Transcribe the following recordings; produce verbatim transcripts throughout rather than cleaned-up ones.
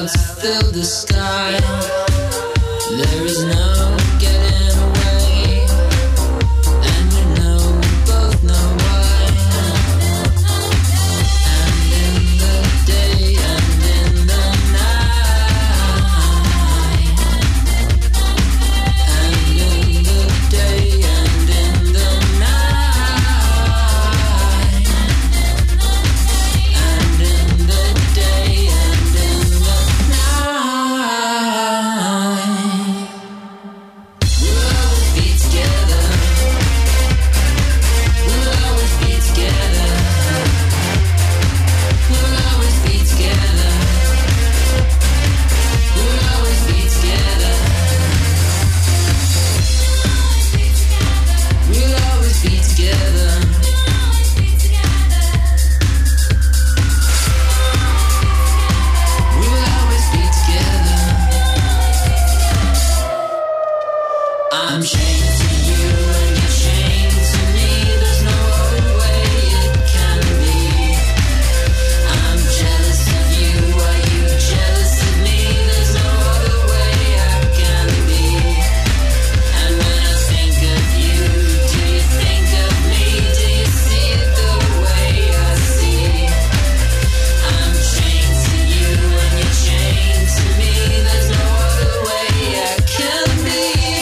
clouds fill the sky. There is no getting away, and we know, we both know why. And in the day and in the night, and in the day and in the night, and in the day and in the night, we'll always be together. We'll always be together. We'll always be together. We'll always be together. We'll always be together. We will always be together. I'm chained to you and you're chained to me. There's no other way it can be. I'm jealous of you, are you jealous of me? There's no other way I can be. And when I think of you, do you think of me? Do you see it the way I see? I'm chained to you and you're chained to me. There's no other way I can be.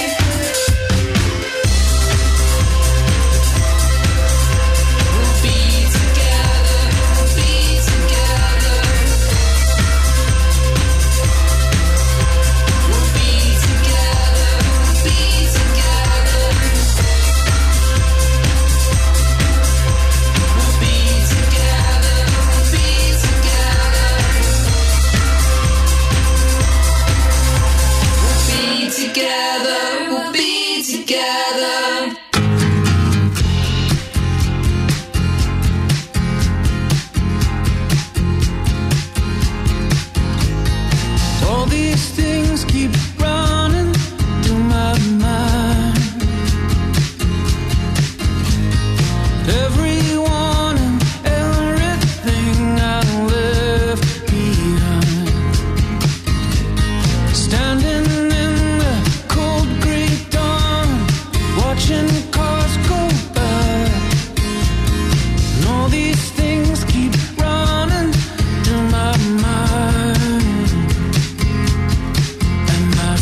We'll be together, we'll be together. We'll be together, we'll be together. We'll be together, we'll be together. We'll be together, we'll be together. All these things keep running through my mind. Everyone and everything I left behind. Standing in the cold grey dawn, watching cars go by. And all these things keep running through my mind. And my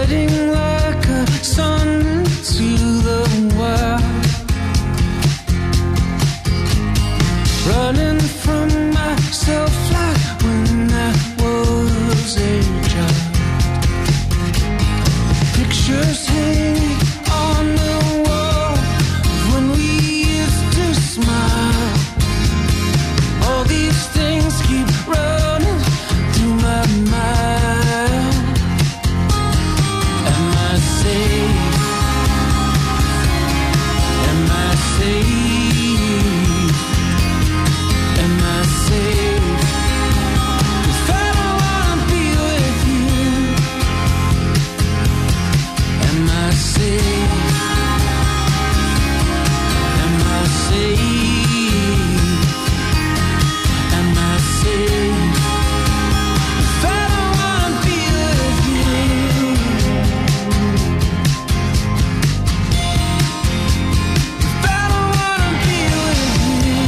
Riding like a sun into the wild, running from myself like when I was a child. Pictures hanging on the wall of when we used to smile. All these things keep running through my mind. Am I safe? Am I safe? Am I safe? If I don't wanna be with you, am I safe? Am I safe? Am I safe? If I don't wanna be with you, if I don't wanna be with you.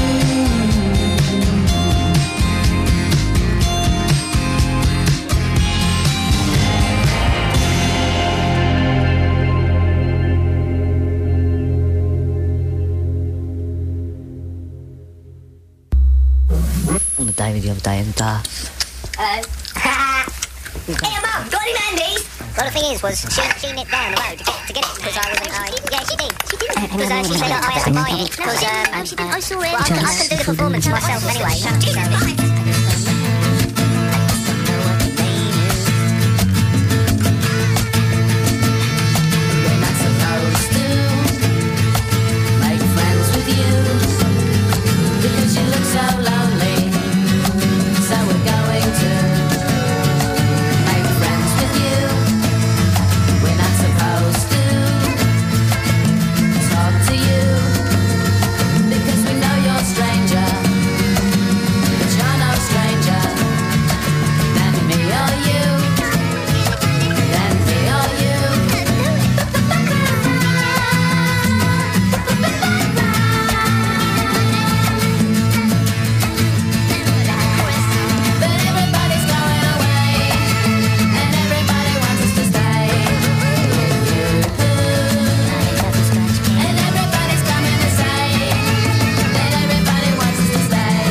On the day with the other day and uh, Hello. Hey, Mum, got any Mandy's? Well, the thing is, was she, she nipped down the road to get, to get it because I wasn't. I, yeah, she did. She did. Because uh, she said I had to buy it because um, no, she didn't. I saw it. Well, I, can, I can do the performance myself anyway. So, We're not supposed to make friends with you because you look so lonely. So we're going to make friends with you. We're not supposed to talk to you because we know you're a stranger, but you're no stranger than me or you, than me or you. But everybody's going away, and everybody wants us to stay. And everybody's coming to say that everybody wants us to stay.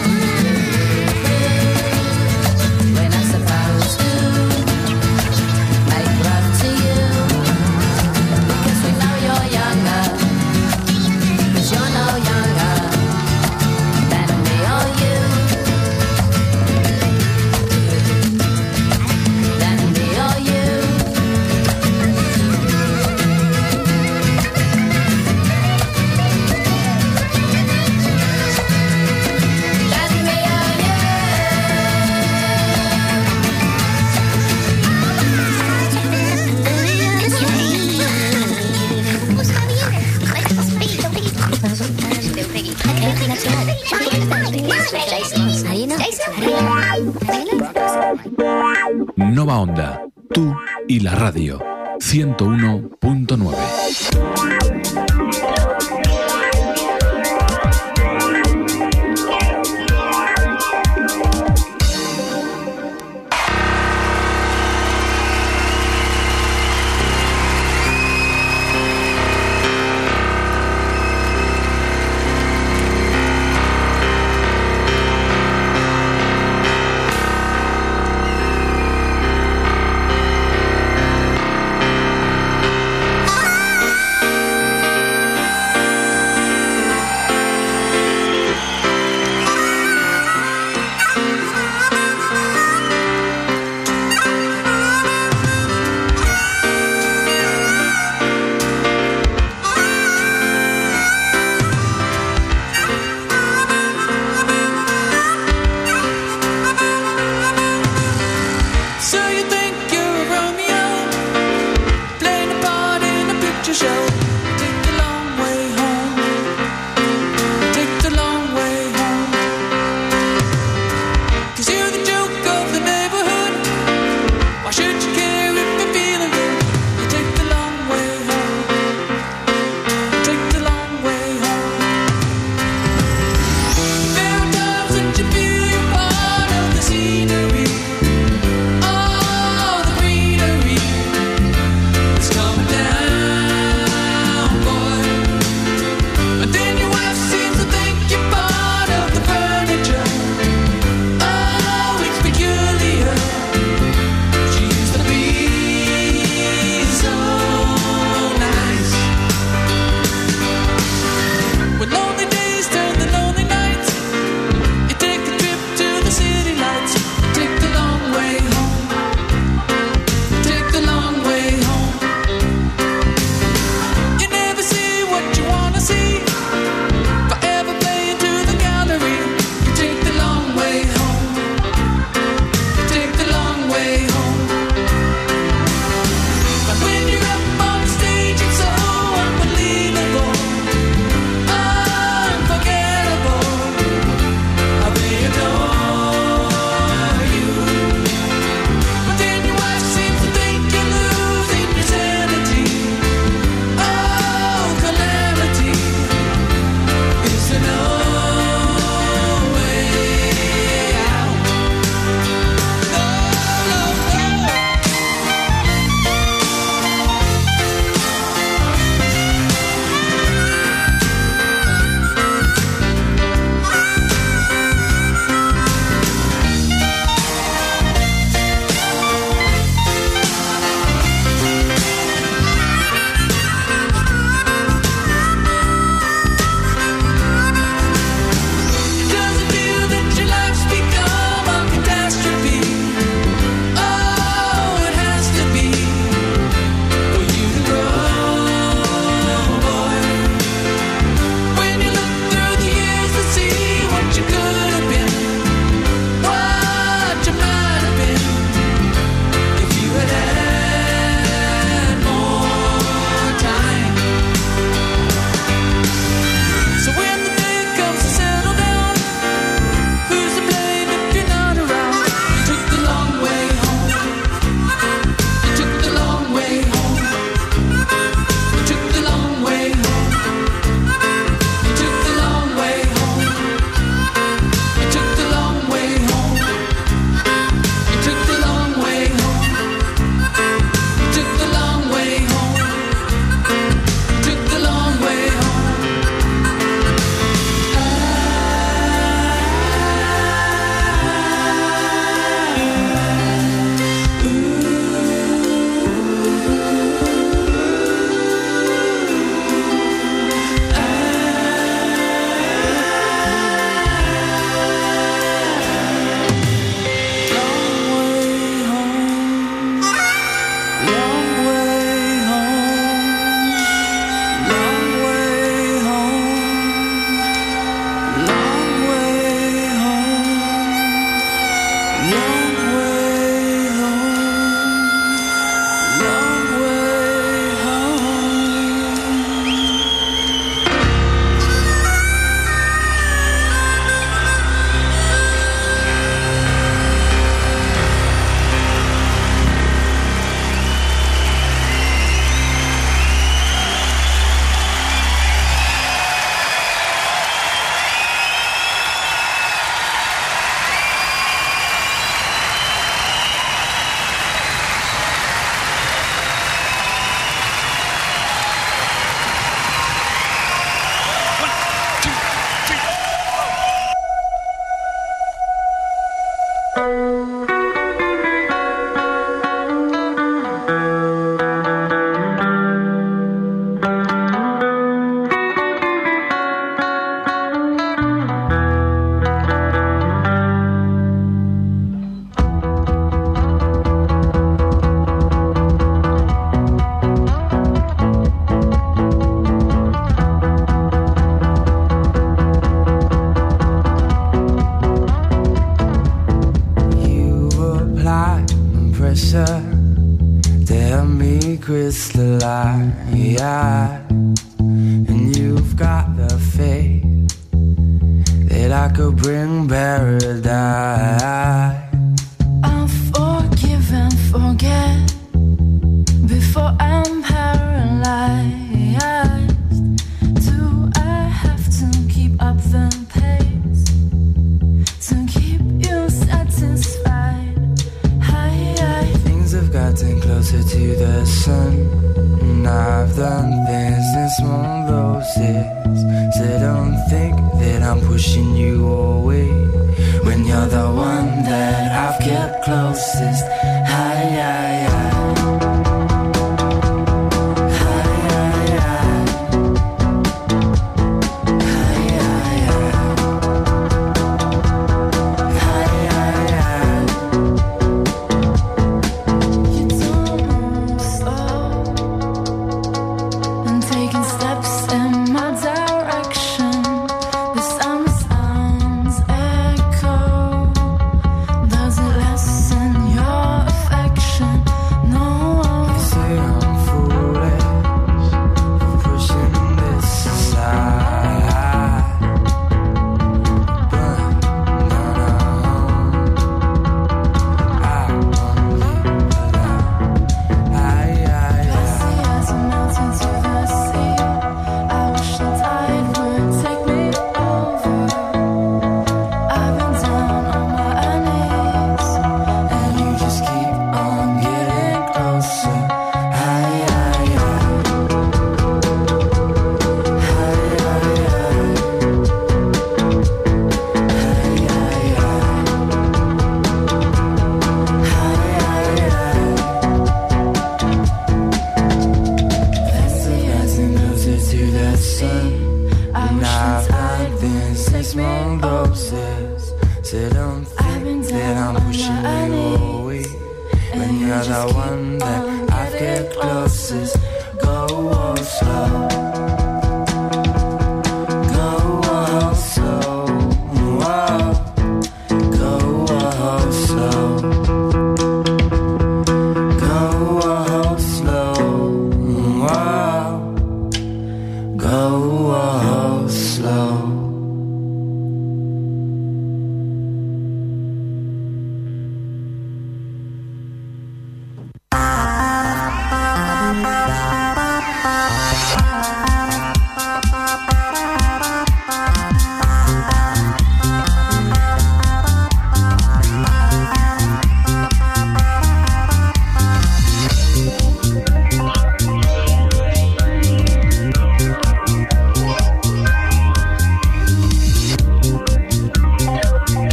We're not supposed to make love to you because we know you're younger, but you're no younger than me or you, than me or you. Than me or you. Nova Onda, tú y la radio, ciento uno punto nueve. Ah!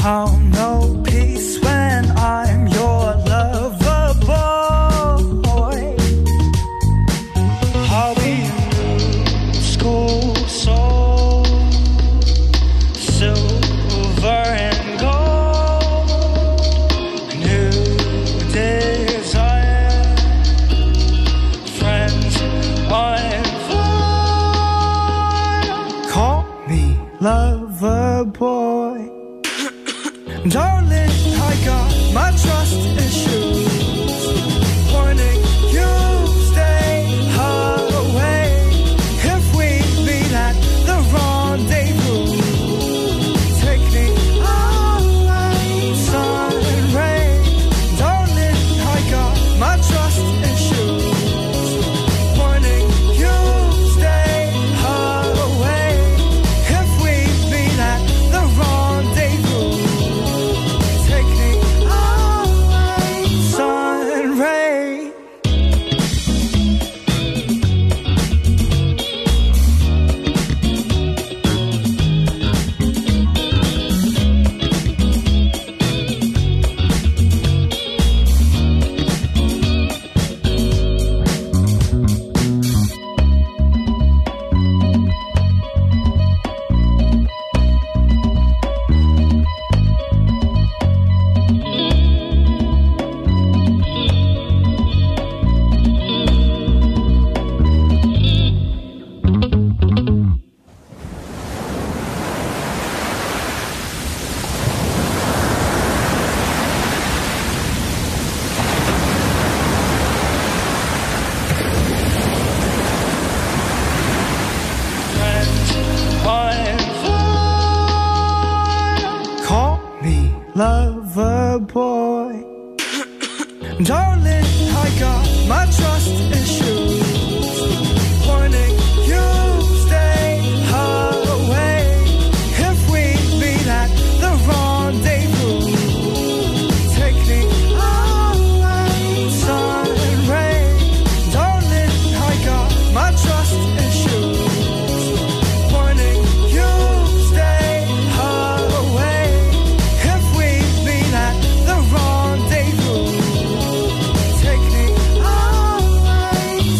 I'll know peace when I'm your lover boy. I'll be your school soul, silver and gold, new desire, friends unfold. Call me lover boy. Darling, I got my trust issues. Warning, you stay away. If we meet at the rendezvous, take me away, sun and rain. Darling, I got my trust issues. Warning, you stay away. If we meet at the rendezvous, lover boy. Darling, I got my trust issues. Warning, you stay away. If we meet at the rendezvous, take me away, sun and rain. Darling, I got my trust issues. Warning, you stay away. If we meet at the rendezvous, take me away,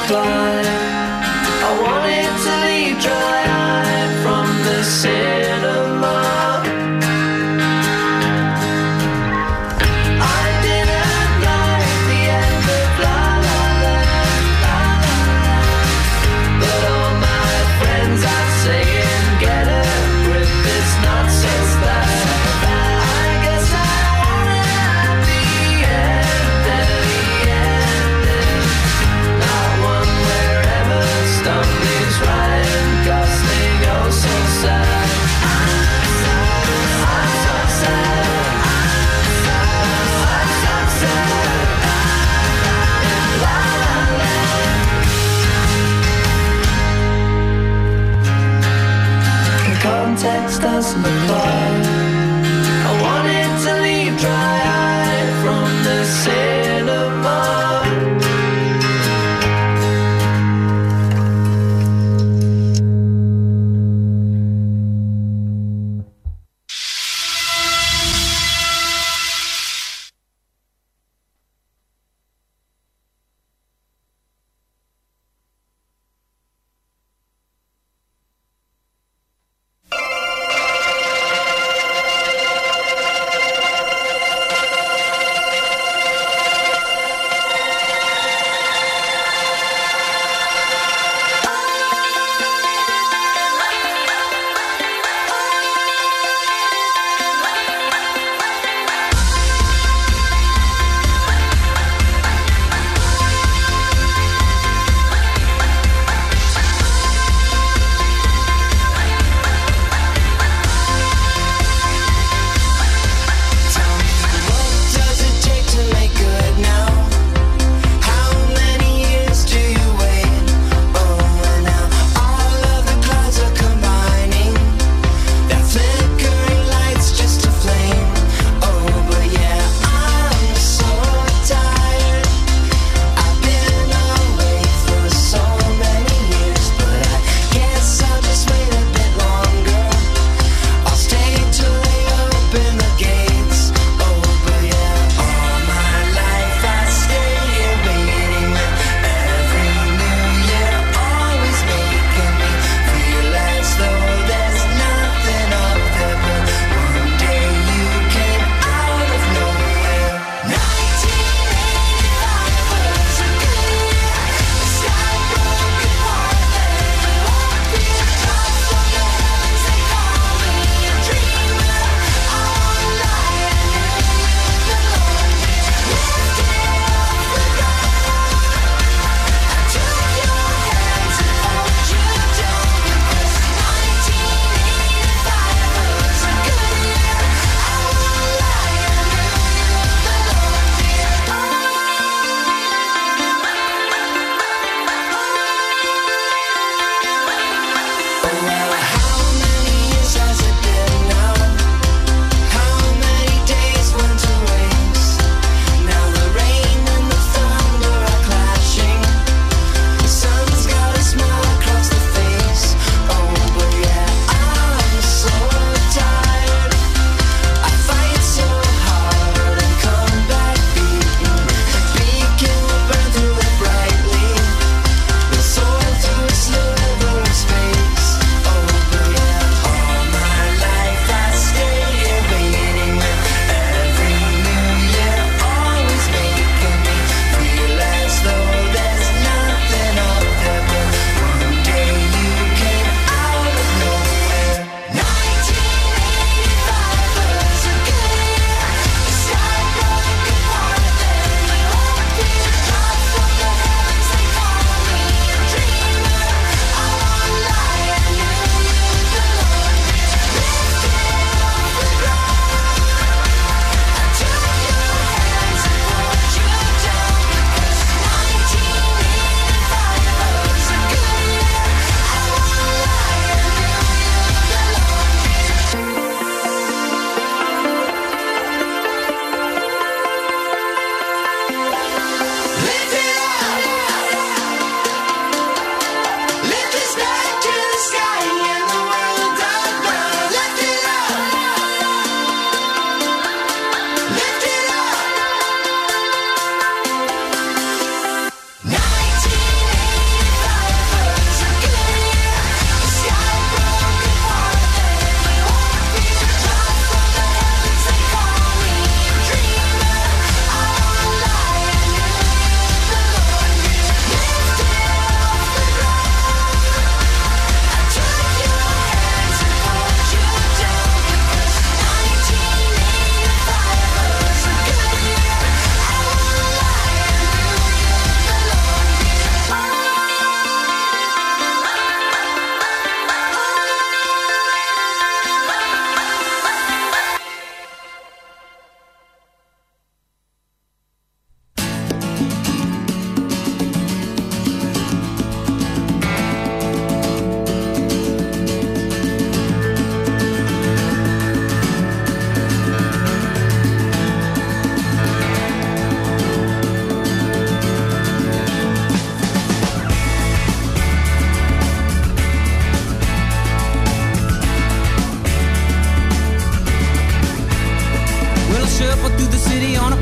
fly. I wanted to leave dry-eyed from the cinema. I didn't like the end of La La Land, La La Land. But all my friends are saying, get a grip, it's not so bad. I guess I wanna have the end, the ending. Not one where Emma Stone leaves Ryan Gosling oh so sad. I'm so, I'm so sad. I'm so sad. In La La Land. The context doesn't apply. I wanted to leave dry-eyed from the cinema.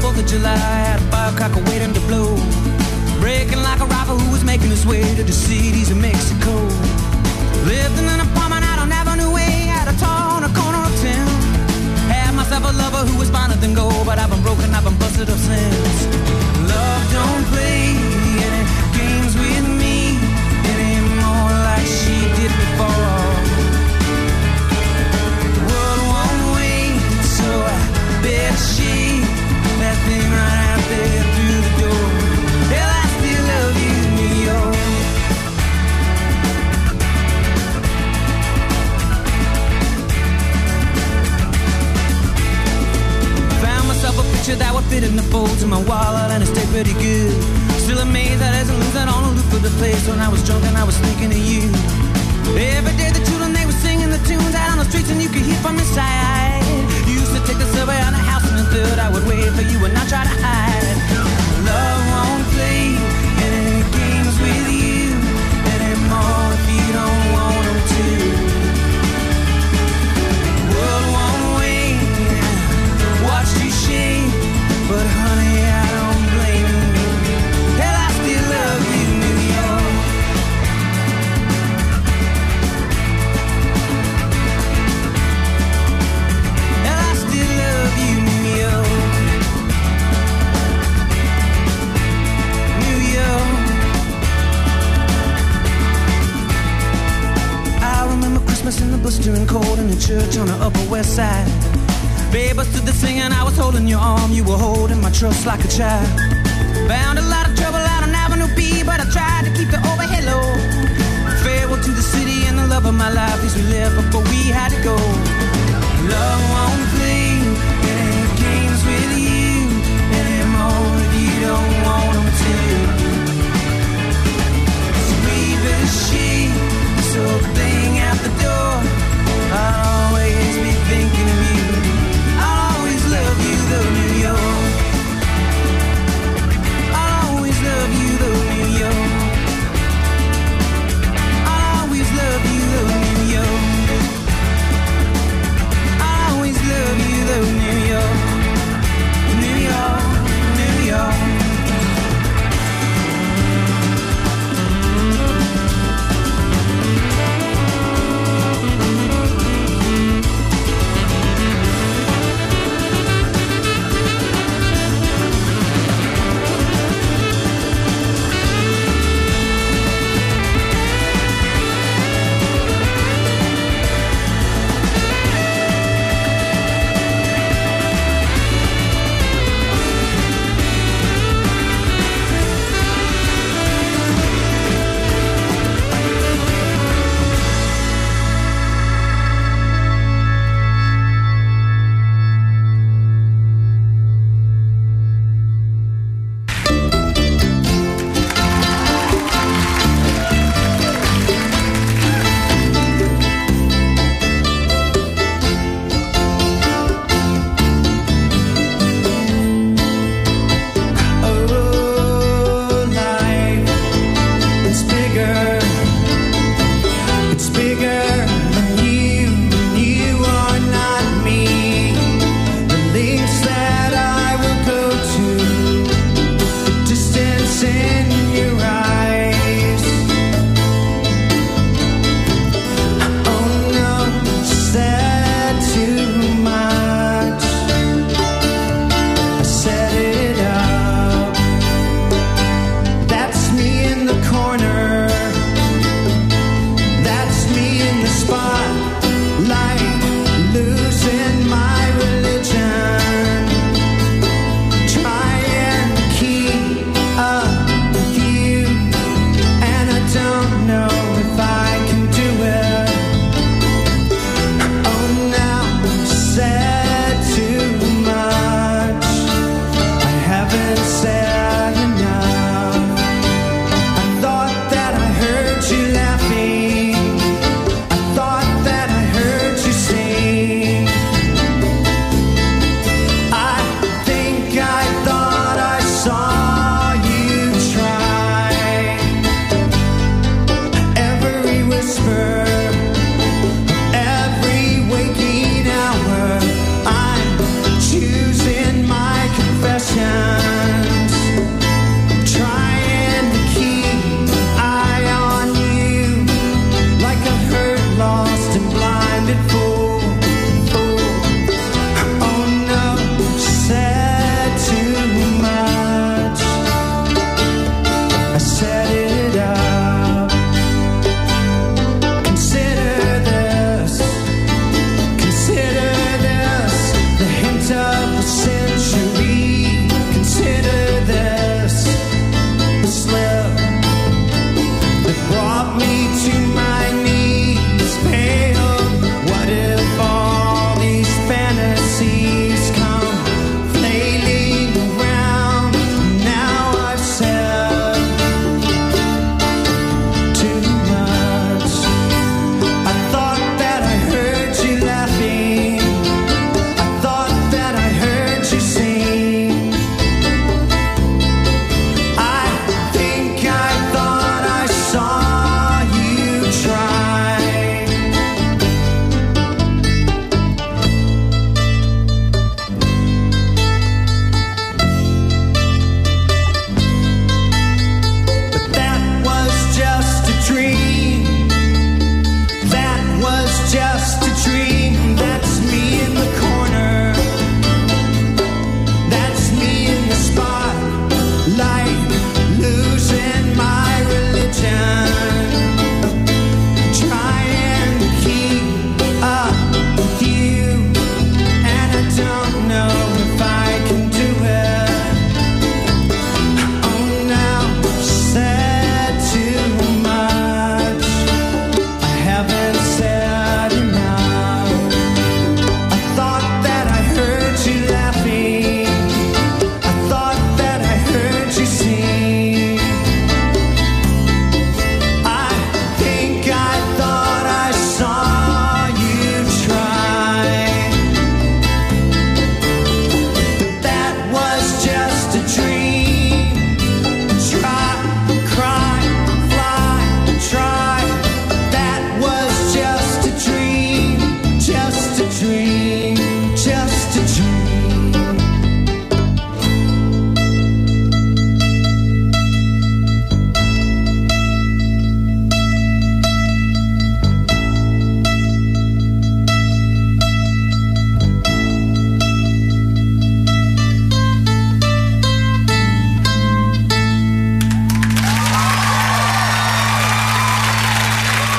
fourth of July, had a firecracker waiting to blow. Breaking like a robber who was making his way to the cities of Mexico. Lived in an apartment out on Avenue A, at a tall on a corner of town. Had myself a lover who was finer than gold, but I've been broken, I've been busted up since. Love don't play any games with me anymore like she did before. The world won't wait, so I bet she that thing right out there through the door. Hell, I still love you, New York. Found myself a picture that would fit in the folds of my wallet, and it stayed pretty good. Still amazed that I didn't lose that on a loop of the place. When I was drunk and I was thinking of you. Every day the children, they were singing the tunes out on the streets, and you could hear from inside. You used to take the subway on the house in the third. I would wait for you and not try to hide. Love won't play any games with you anymore if you don't want them to. The world won't wait, watch you shake, but honey, I don't blame you. Hell, I still love you, New York. Hell, I still love you, New York. New York. I remember Christmas in the blistering cold in the church on the Upper West Side. Babe, I stood there singing, I was holding your arm, you were holding my trust like a child. Found a lot of trouble out on Avenue B, but I tried to keep the overhead low. Farewell to the city and the love of my life, as we left before we had to go. Love won't play any games with you anymore if you don't want them to. Sweet as she, so thing out the door, I'll always be thinking of you. I'll always love you though, New York. I'll always love you though, New York. I'll always love you though, New York. I'll always love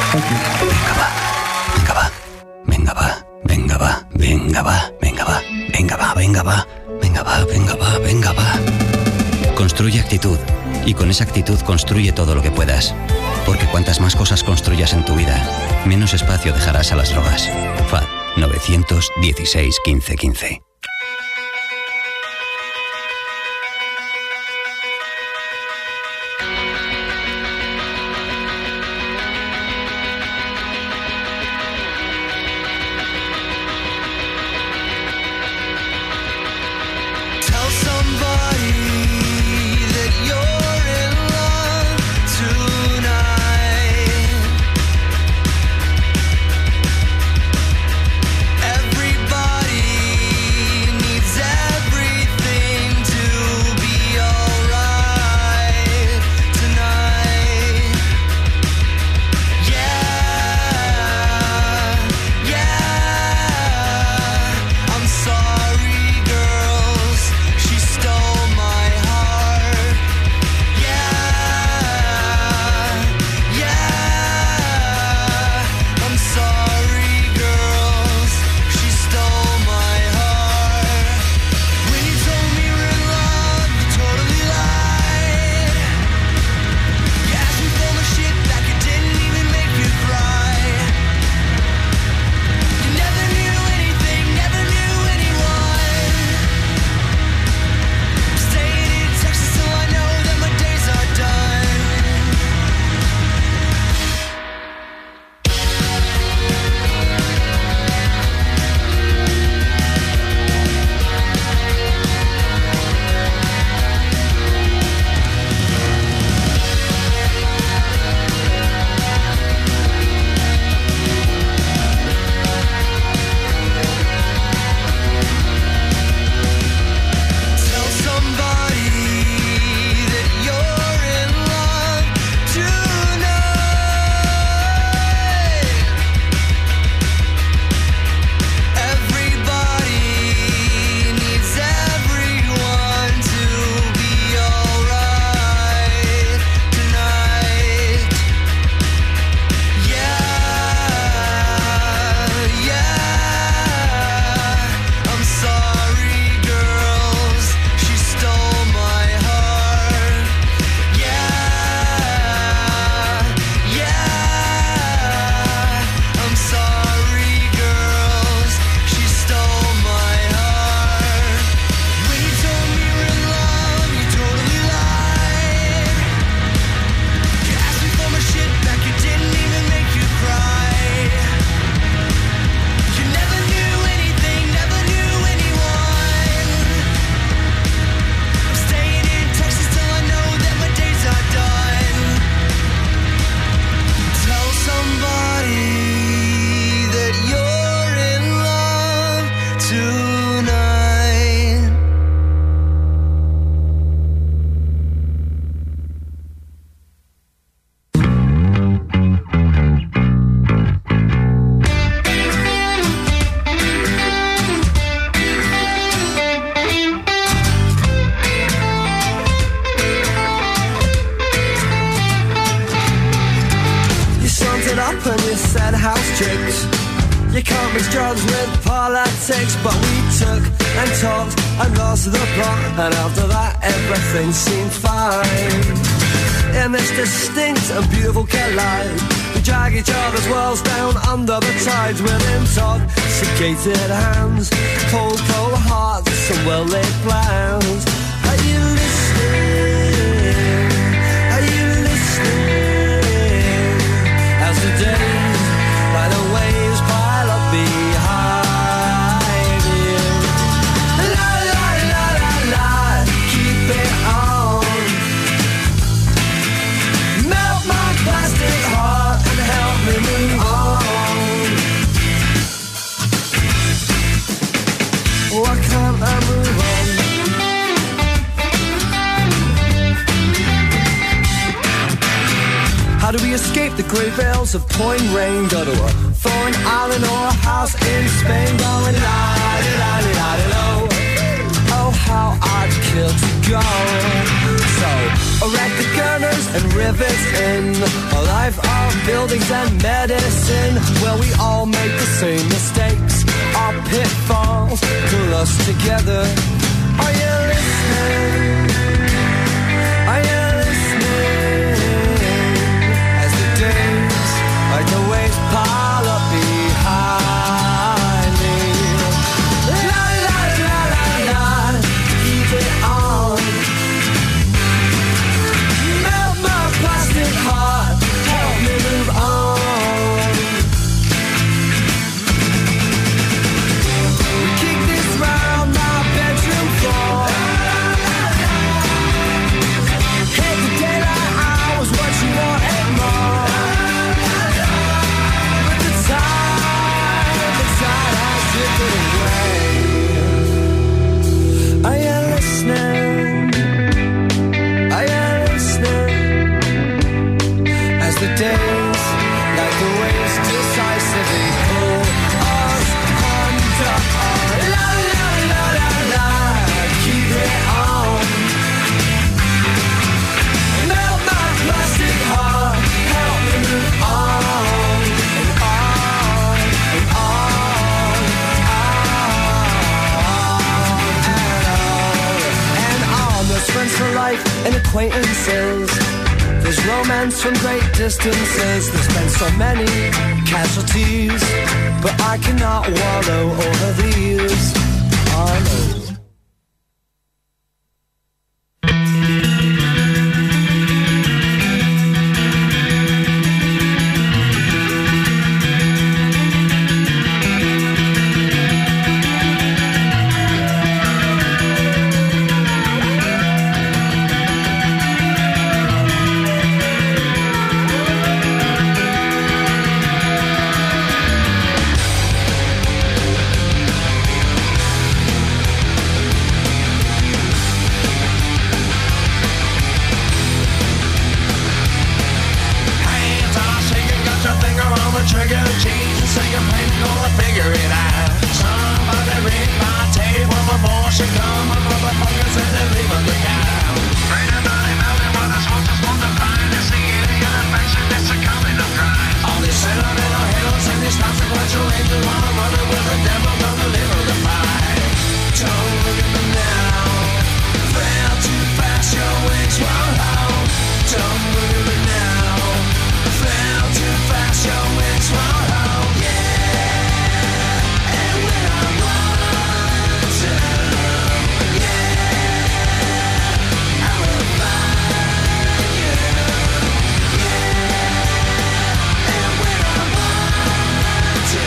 Venga va, venga va, venga va, venga va, venga va, venga va, venga va, venga va, venga va, venga va, venga va. Construye actitud y con esa actitud construye todo lo que puedas. Porque cuantas más cosas construyas en tu vida, menos espacio dejarás a las drogas. F A D novecientos dieciséis quince quince. You can't mix drugs with politics, but we took and talked and lost the plot, and after that everything seemed fine. In this distinct and beautiful collide, we drag each other's worlds down under the tides with intoxicated hands, cold, cold hearts and well-laid plans. Are you listening? Are you listening? As the days by the waves pile up behind you. La la la la la, keep it on. Melt my plastic heart and help me move on. Why can't I move on? How do we escape the grey veils of pouring rain? Go to a foreign island or a house in Spain, going la-di-da-di-da-di-da-di-do. Oh, how I'd kill to go. So, erect the gunners and rivets in a life of buildings and medicine. Well, we all make the same mistakes. Our pitfalls pull us together. Are you listening? Are you listening? As the days, like the waves, pile up behind me. La la la la la, keep it on. Melt my plastic heart, help me move on. We kick this round my bedroom floor. Hit the daylight hours, what you want and more. But the time, the tide has drifted away. Are you listening? Are you listening? As the days, like the waves, decisively pull us under. La la la la la, keep it on. Melt my plastic heart, help me move on and on and on and on and on. There's friends for life and acquaintances. There's romance from great distances. There's been so many casualties, but I cannot wallow over these. I know. Hands are shaking, got your finger on the trigger. Jesus, say you're planning on to figure it out. Somebody ring my table before she come. My motherfuckers in the leave of the cow. Ain't nobody melting when the smoke just want to find. It's the alien invasion, it's a coming of crime. All these sentimental heroes and these consequential angels wanna run it with the devil, gonna deliver the fight. Don't look at them now. Fell too fast, your wings won't hold. Don't look at me now. Fell too fast, your wings won't hold. Yeah, and when I want to, yeah, I will find you. Yeah, and when I want to,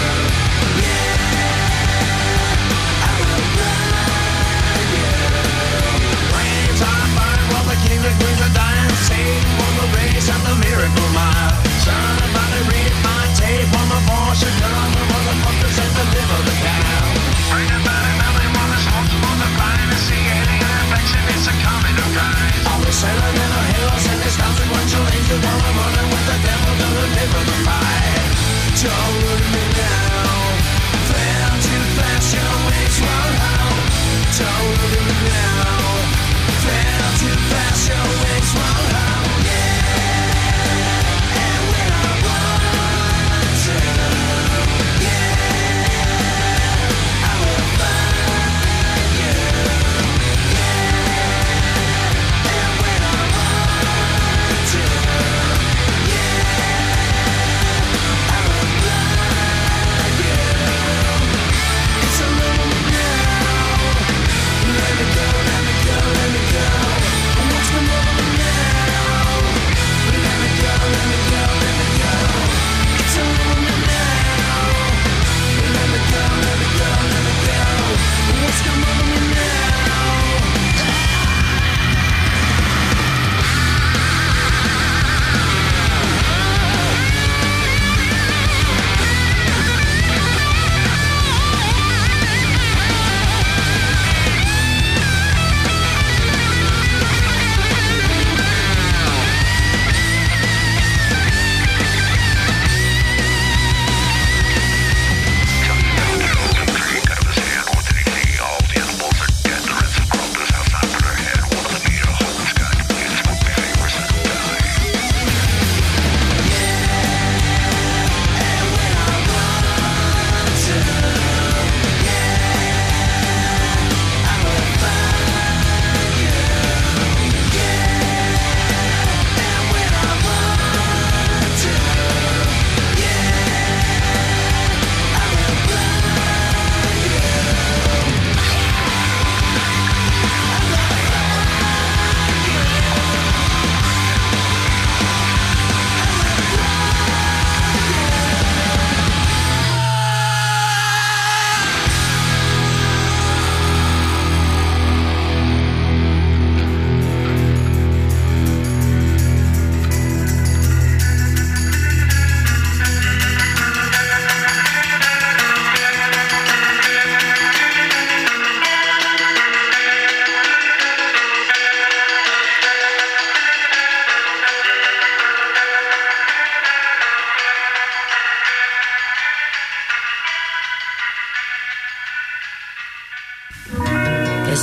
yeah, I will find you. Flames are burning while the king and queens are dying. Satan won the race and the miracle mile. Somebody read my tape on the bullshit gun. The motherfuckers and the live of the cow. Bring it back, melting while the smoke's on the vine. It's the alien infection, it's a coming of crime. All the sentimental heroes and these consequential angels wanna run it with the devil to deliver the fight. Don't look at me now. Fell too fast, your wings won't hold. Don't look at me now. Fell too fast, your wings won't hold. Yeah, and when I want to, yeah, I will find you. Yeah, and when I want to, yeah, I will find you. It's a little now. Let me go, let me go, let me go. What's the moment now?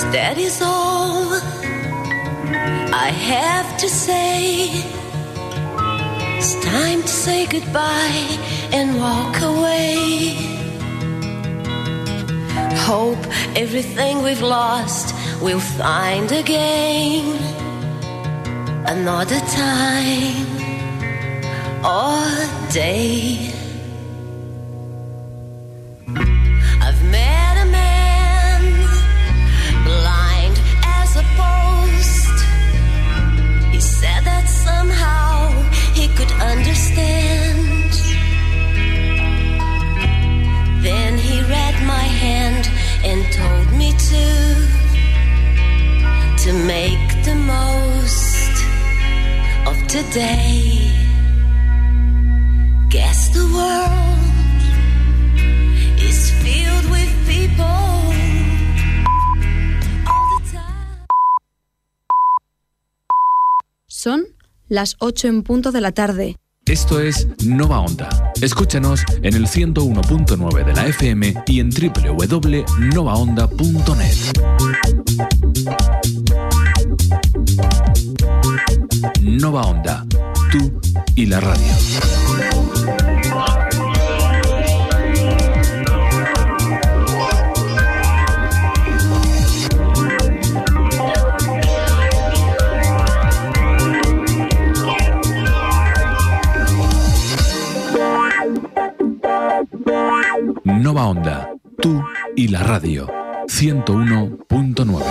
that is all I have to say. It's time to say goodbye and walk away. Hope everything we've lost we'll find again. Another time or day. I've met a man blind as a post. He said that somehow he could understand. Then he read my hand and told me to to make the most of today. Guess the world is filled with people all the time. Son las ocho en punto de la tarde. Esto es Nova Onda. Escúchanos en el ciento uno punto nueve de la F M y en doble u doble u doble u punto nova onda punto net. Nova Onda, tú y la radio. Nova Onda, tú y la radio. ciento uno punto nueve.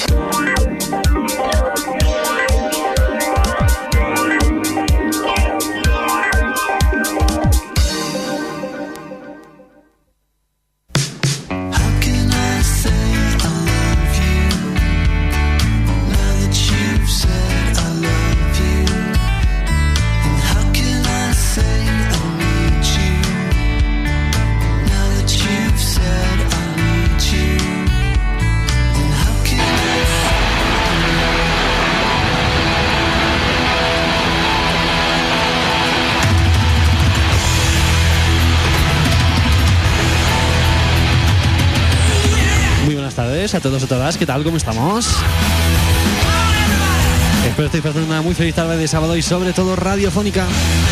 A todos y todas, ¿qué tal? ¿Cómo estamos? Espero que estéis pasando una muy feliz tarde de sábado y sobre todo radiofónica.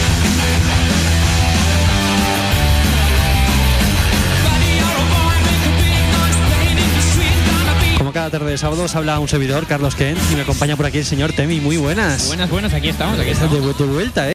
Como cada tarde de sábado os habla un servidor, Carlos Ken, y me acompaña por aquí el señor Temi. Muy buenas. Buenas, buenas, aquí estamos, aquí estamos. De, de vuelta, ¿eh?